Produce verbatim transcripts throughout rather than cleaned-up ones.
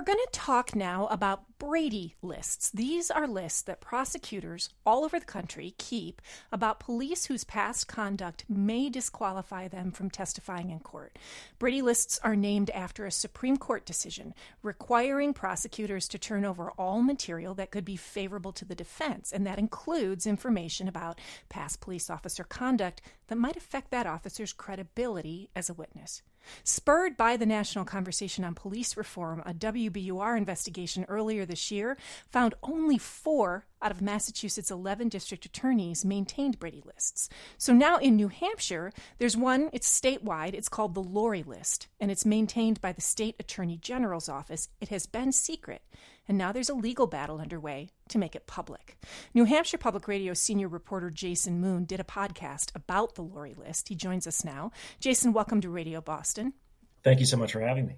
we're going to talk now about Brady lists. These are lists that prosecutors all over the country keep about police whose past conduct may disqualify them from testifying in court. Brady lists are named after a Supreme Court decision requiring prosecutors to turn over all material that could be favorable to the defense, and that includes information about past police officer conduct that might affect that officer's credibility as a witness. Spurred by the national conversation on police reform, a W B U R investigation earlier this year found only four out of Massachusetts' eleven district attorneys maintained Brady lists. So now in New Hampshire, there's one, it's statewide, it's called the Laurie List, and it's maintained by the state attorney general's office. It has been secret, and now there's a legal battle underway to make it public. New Hampshire Public Radio senior reporter Jason Moon did a podcast about the Laurie List. He joins us now. Jason, welcome to Radio Boston. Thank you so much for having me.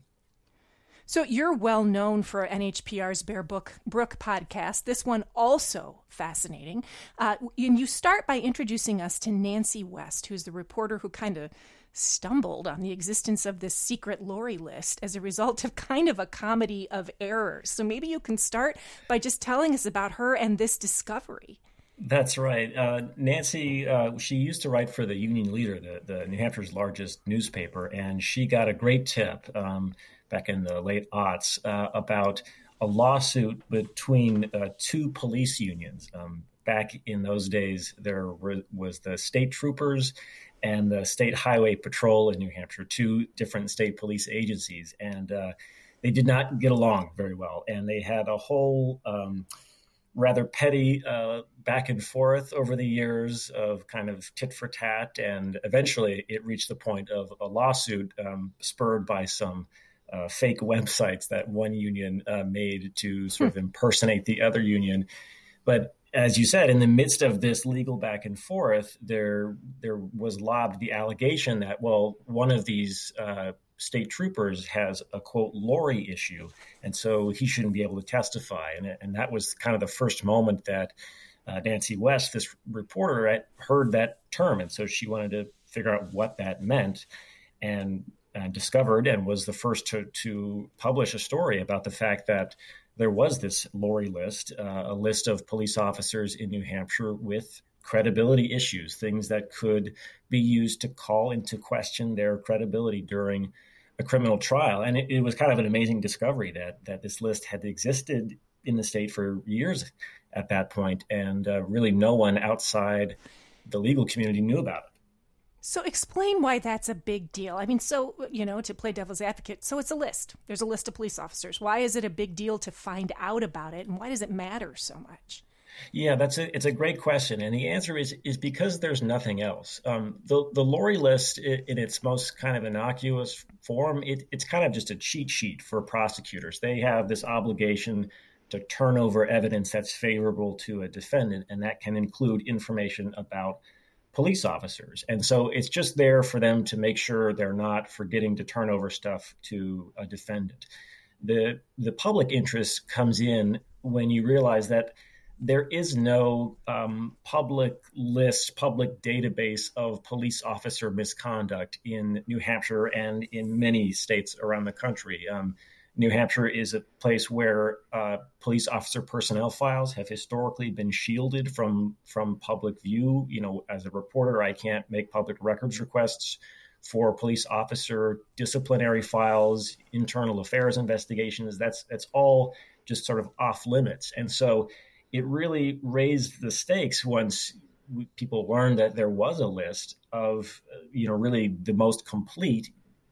So you're well known for N H P R's Bear Brook, Brook podcast. This one also fascinating. Uh, and you start by introducing us to Nancy West, who's the reporter who kind of stumbled on the existence of this secret Laurie List as a result of kind of a comedy of errors. So maybe you can start by just telling us about her and this discovery. That's right. Uh, Nancy, uh, she used to write for the Union Leader, the, the New Hampshire's largest newspaper, and she got a great tip um, back in the late aughts uh, about a lawsuit between uh, two police unions. Um, back in those days, there were, was the state troopers and the State Highway Patrol in New Hampshire, two different state police agencies, and uh, they did not get along very well, and they had a whole um, rather petty uh, back and forth over the years of kind of tit for tat, and eventually it reached the point of a lawsuit um, spurred by some uh, fake websites that one union uh, made to sort of impersonate the other union. But as you said, in the midst of this legal back and forth, there there was lobbed the allegation that, well, one of these uh, state troopers has a, quote, Laurie issue, and so he shouldn't be able to testify. And, and that was kind of the first moment that uh, Nancy West, this reporter, had heard that term. And so she wanted to figure out what that meant, and uh, discovered and was the first to, to publish a story about the fact that there was this Laurie List, uh, a list of police officers in New Hampshire with credibility issues, things that could be used to call into question their credibility during a criminal trial. And it, it was kind of an amazing discovery that that this list had existed in the state for years at that point, and uh, really no one outside the legal community knew about it. So explain why that's a big deal. I mean, so, you know, to play devil's advocate, so it's a list. There's a list of police officers. Why is it a big deal to find out about it, and why does it matter so much? Yeah, that's a, it's a great question. And the answer is is because there's nothing else. Um, the, the Laurie List, in, in its most kind of innocuous form, it, it's kind of just a cheat sheet for prosecutors. They have this obligation to turn over evidence that's favorable to a defendant, and that can include information about police officers. And so it's just there for them to make sure they're not forgetting to turn over stuff to a defendant. The the public interest comes in when you realize that there is no um, public list, public database of police officer misconduct in New Hampshire and in many states around the country. Um, New Hampshire is a place where uh, police officer personnel files have historically been shielded from from public view. You know, as a reporter, I can't make public records requests for police officer disciplinary files, internal affairs investigations. That's that's all just sort of off limits. And so it really raised the stakes once people learned that there was a list of, you know, really the most complete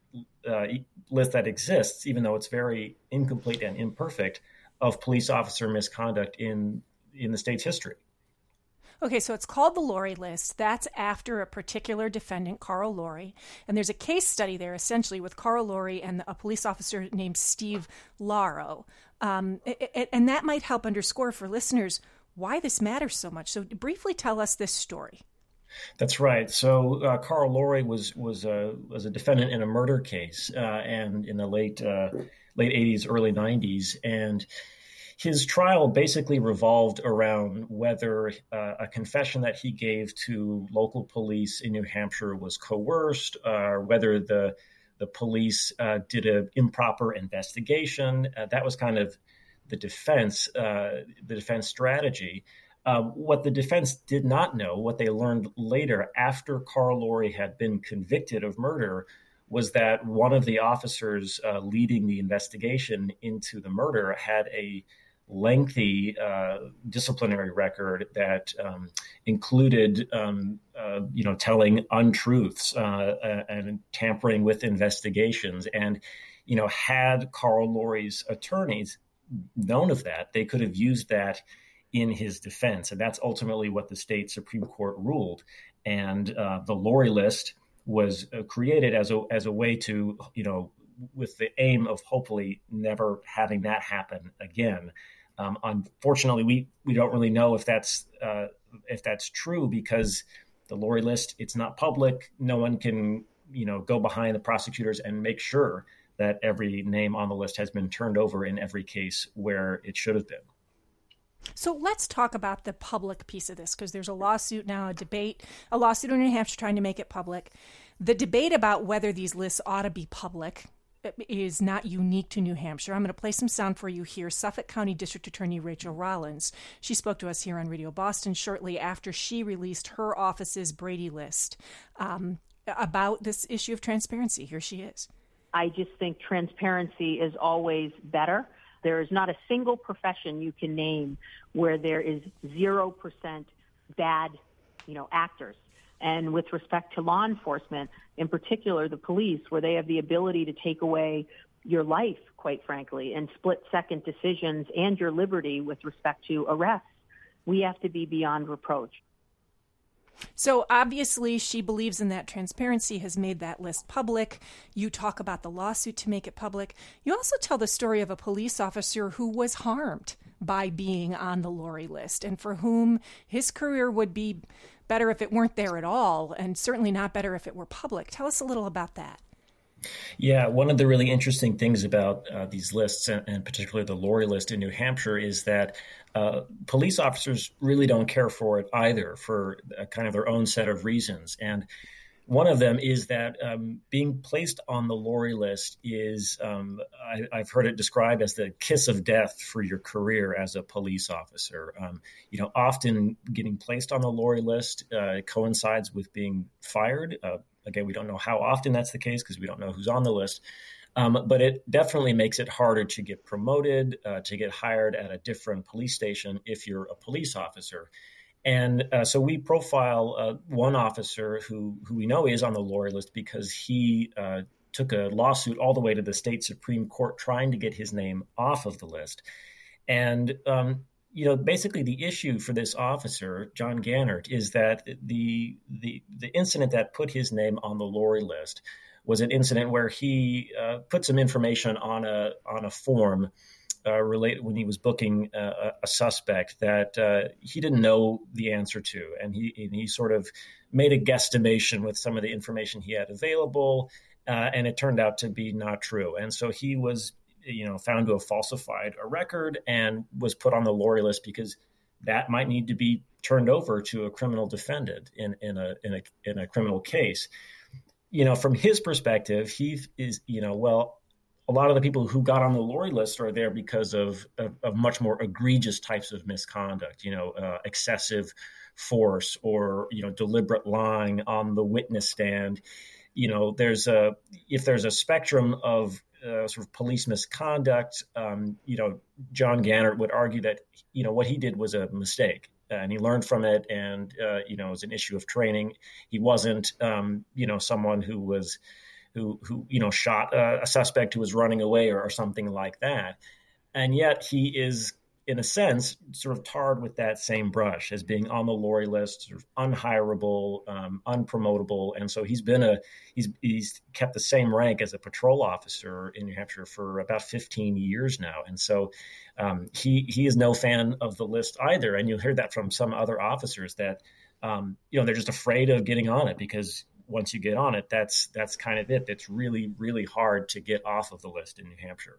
Uh, list that exists, even though it's very incomplete and imperfect, of police officer misconduct in in the state's history. Okay, so it's called the Laurie List. That's after a particular defendant, Carl Laurie. And there's a case study there, essentially, with Carl Laurie and a police officer named Steve Laro. Um, and that might help underscore for listeners why this matters so much. So briefly tell us this story. That's right. So uh, Carl Laurie was was a was a defendant in a murder case, uh, and in the late uh, late eighties, early nineties, and his trial basically revolved around whether uh, a confession that he gave to local police in New Hampshire was coerced, or uh, whether the the police uh, did an improper investigation. Uh, that was kind of the defense, uh, the defense strategy. Uh, what the defense did not know, what they learned later after Carl Lori had been convicted of murder, was that one of the officers uh, leading the investigation into the murder had a lengthy uh, disciplinary record that um, included, um, uh, you know, telling untruths uh, and tampering with investigations. And, you know, had Carl Lori's attorneys known of that, they could have used that in his defense. And that's ultimately what the state Supreme Court ruled. And uh, the Lori list was uh, created as a as a way to, you know, with the aim of hopefully never having that happen again. Um, unfortunately, we we don't really know if that's uh, if that's true, because the Lori list, it's not public. No one can, you know, go behind the prosecutors and make sure that every name on the list has been turned over in every case where it should have been. So let's talk about the public piece of this, because there's a lawsuit now, a debate, a lawsuit in New Hampshire trying to make it public. The debate about whether these lists ought to be public is not unique to New Hampshire. I'm going to play some sound for you here. Suffolk County District Attorney Rachel Rollins, she spoke to us here on Radio Boston shortly after she released her office's Brady list um, about this issue of transparency. Here she is. I just think transparency is always better. There is not a single profession you can name where there is zero percent bad, you know, actors. And with respect to law enforcement, in particular the police, where they have the ability to take away your life, quite frankly, and split-second decisions and your liberty with respect to arrests, we have to be beyond reproach. So obviously she believes in that transparency, has made that list public. You talk about the lawsuit to make it public. You also tell the story of a police officer who was harmed by being on the Lori list and for whom his career would be better if it weren't there at all, and certainly not better if it were public. Tell us a little about that. Yeah, one of the really interesting things about uh, these lists, and, and particularly the Lori list in New Hampshire, is that uh, police officers really don't care for it either, for uh, kind of their own set of reasons. And one of them is that um, being placed on the Lori list is, um, I, I've heard it described as the kiss of death for your career as a police officer. Um, you know, often getting placed on the Lori list uh, coincides with being fired. Uh, Again, we don't know how often that's the case because we don't know who's on the list. Um, but it definitely makes it harder to get promoted, uh, to get hired at a different police station if you're a police officer. And uh, so we profile uh, one officer who, who we know is on the Lori list because he uh, took a lawsuit all the way to the state Supreme Court trying to get his name off of the list. And um You know, basically the issue for this officer, John Gannert, is that the the the incident that put his name on the Lori list was an incident where he uh, put some information on a on a form uh, related when he was booking a, a suspect that uh, he didn't know the answer to, and he and he sort of made a guesstimation with some of the information he had available, uh, and it turned out to be not true, and so he was, you know, found to have falsified a record and was put on the Lori list because that might need to be turned over to a criminal defendant in, in a in a in a criminal case. You know, from his perspective, he is, you know, well, a lot of the people who got on the Lori list are there because of of, of much more egregious types of misconduct, you know, uh, excessive force or, you know, deliberate lying on the witness stand. You know, there's a if there's a spectrum of Uh, sort of police misconduct, um, you know, John Gannert would argue that, you know, what he did was a mistake uh, and he learned from it. And, uh, you know, it was an issue of training. He wasn't, um, you know, someone who was, who, who, you know, shot a, a suspect who was running away or, or something like that. And yet he is, in a sense, sort of tarred with that same brush as being on the Lori list, sort of unhirable, um, unpromotable. And so he's been a, he's, he's kept the same rank as a patrol officer in New Hampshire for about fifteen years now. And so um, he, he is no fan of the list either. And you'll hear that from some other officers that, um, you know, they're just afraid of getting on it because once you get on it, that's, that's kind of it. It's really, really hard to get off of the list in New Hampshire.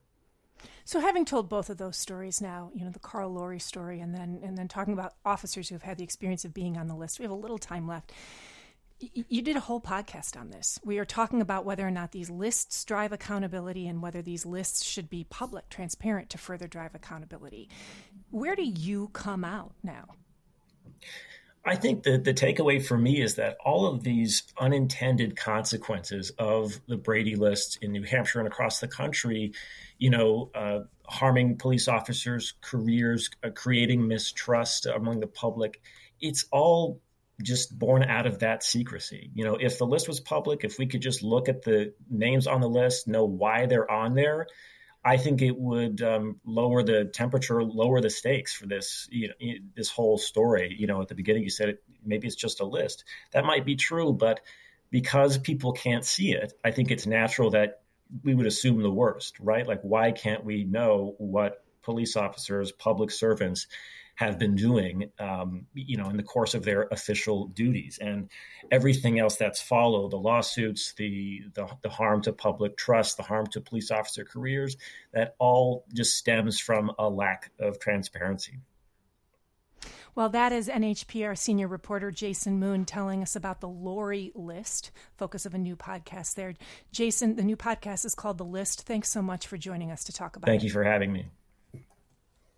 So having told both of those stories now, you know, the Carl Lori story and then and then talking about officers who've had the experience of being on the list, we have a little time left. You did a whole podcast on this. We are talking about whether or not these lists drive accountability and whether these lists should be public, transparent to further drive accountability. Where do you come out now? I think that the takeaway for me is that all of these unintended consequences of the Brady List in New Hampshire and across the country, you know, uh, harming police officers' careers, uh, creating mistrust among the public, it's all just born out of that secrecy. You know, if the list was public, if we could just look at the names on the list, know why they're on there, I think it would um, lower the temperature, lower the stakes for this, you know, this whole story. You know, at the beginning, you said it, maybe it's just a list. That might be true, but because people can't see it, I think it's natural that we would assume the worst, right? Like, why can't we know what police officers, public servants have been doing, um, you know, in the course of their official duties, and everything else that's followed, the lawsuits, the, the the harm to public trust, the harm to police officer careers, that all just stems from a lack of transparency. Well, that is N H P R senior reporter Jason Moon telling us about the Lori List, focus of a new podcast there. Jason, the new podcast is called The List. Thanks so much for joining us to talk about it. Thank you for having me.